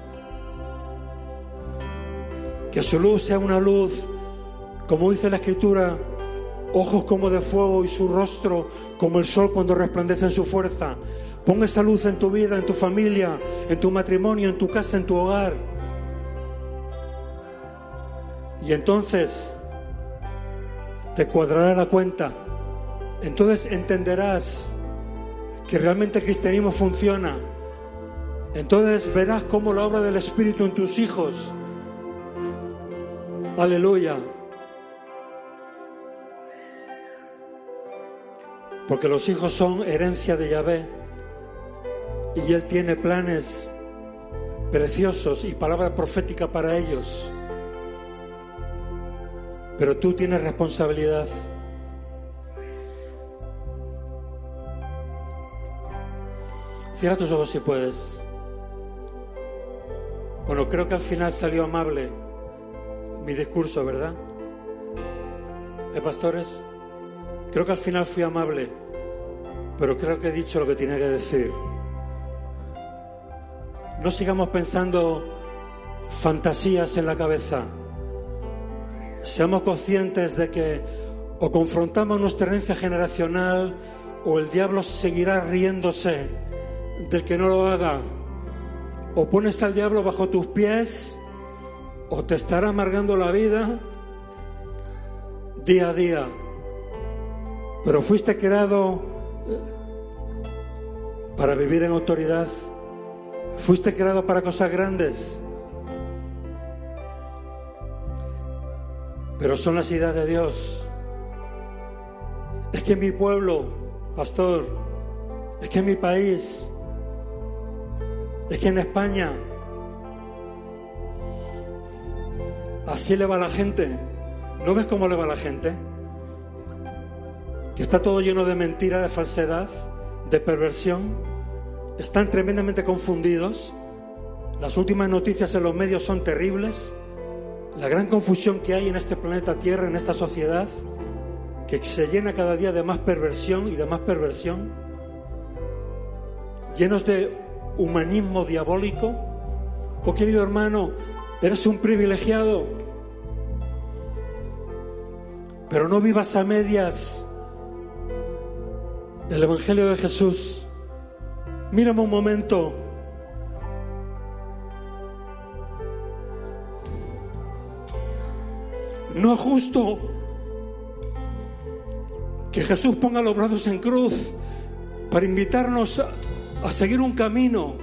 que su luz sea una luz, como dice la Escritura, ojos como de fuego y su rostro como el sol cuando resplandece en su fuerza. Pon esa luz en tu vida, en tu familia, en tu matrimonio, en tu casa, en tu hogar. Y entonces te cuadrará la cuenta. Entonces entenderás que realmente el cristianismo funciona. Entonces verás cómo la obra del Espíritu en tus hijos. Aleluya. Porque los hijos son herencia de Yahvé. Y Él tiene planes preciosos y palabra profética para ellos. Pero tú tienes responsabilidad. Cierra tus ojos si puedes. Bueno, creo que al final salió amable mi discurso, ¿verdad? Pastores? Creo que al final fui amable, pero creo que he dicho lo que tenía que decir. No sigamos pensando fantasías en la cabeza. Seamos conscientes de que o confrontamos nuestra herencia generacional o el diablo seguirá riéndose del que no lo haga. O pones al diablo bajo tus pies o te estará amargando la vida día a día. Pero fuiste creado para vivir en autoridad. Fuiste creado para cosas grandes. Pero son las ideas de Dios. Es que en mi pueblo, pastor, es que en mi país, es que en España, así le va a la gente. ¿No ves cómo le va a la gente? Que está todo lleno de mentira, de falsedad, de perversión. Están tremendamente confundidos. Las últimas noticias en los medios son terribles. La gran confusión que hay en este planeta Tierra, en esta sociedad, que se llena cada día de más perversión y de más perversión, llenos de humanismo diabólico. Oh, querido hermano, eres un privilegiado, pero no vivas a medias el Evangelio de Jesús. Mírame un momento. No es justo que Jesús ponga los brazos en cruz para invitarnos a seguir un camino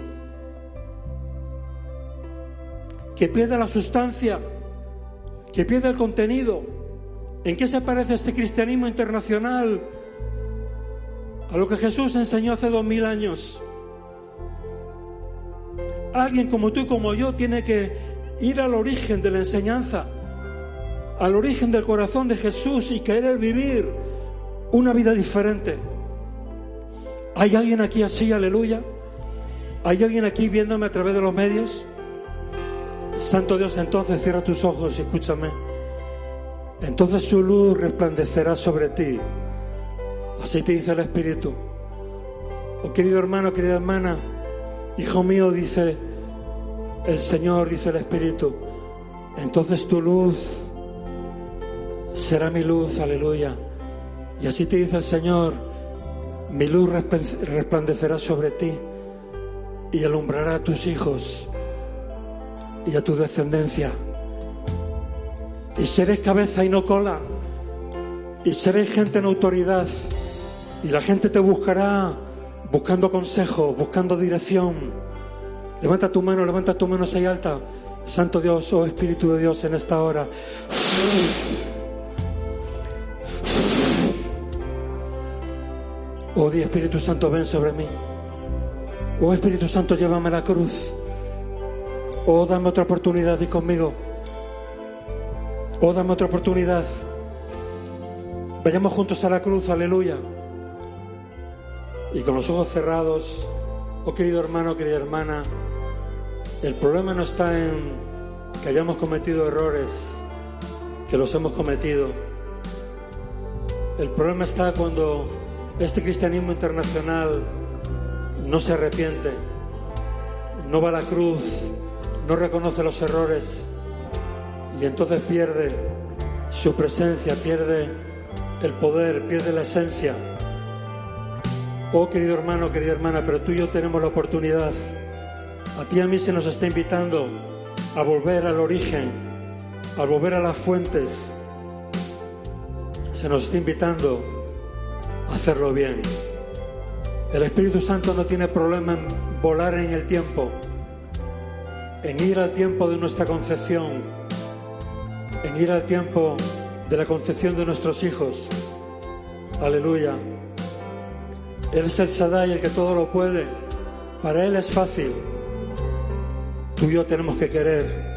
que pierde la sustancia, que pierde el contenido. ¿En qué se parece este cristianismo internacional a lo que Jesús enseñó hace 2000 años? Alguien como tú y como yo tiene que ir al origen de la enseñanza, al origen del corazón de Jesús y querer vivir una vida diferente. ¿Hay alguien aquí así? Aleluya. ¿Hay alguien aquí viéndome a través de los medios? Santo Dios, entonces cierra tus ojos y escúchame. Entonces su luz resplandecerá sobre ti. Así te dice el Espíritu. Oh querido hermano, querida hermana, hijo mío, dice el Señor, dice el Espíritu, entonces tu luz será mi luz, aleluya. Y así te dice el Señor, mi luz resplandecerá sobre ti y alumbrará a tus hijos y a tu descendencia. Y seréis cabeza y no cola, y seréis gente en autoridad, y la gente te buscará buscando consejo, buscando dirección. Levanta tu mano ahí alta. Santo Dios, oh Espíritu de Dios, en esta hora. Oh di Espíritu Santo, ven sobre mí. Oh Espíritu Santo, llévame a la cruz. Oh, dame otra oportunidad, di conmigo. Oh, dame otra oportunidad. Vayamos juntos a la cruz, aleluya. Y con los ojos cerrados, oh querido hermano, querida hermana, el problema no está en que hayamos cometido errores, que los hemos cometido. El problema está cuando este cristianismo internacional no se arrepiente, no va a la cruz, no reconoce los errores y entonces pierde su presencia, pierde el poder, pierde la esencia. Oh querido hermano, querida hermana, pero tú y yo tenemos la oportunidad. A ti y a mí se nos está invitando a volver al origen, a volver a las fuentes. Se nos está invitando a hacerlo bien. El Espíritu Santo no tiene problema en volar en el tiempo, en ir al tiempo de nuestra concepción, en ir al tiempo de la concepción de nuestros hijos. Aleluya. Él es el Shaddai, el que todo lo puede. Para Él es fácil. Tú y yo tenemos que querer.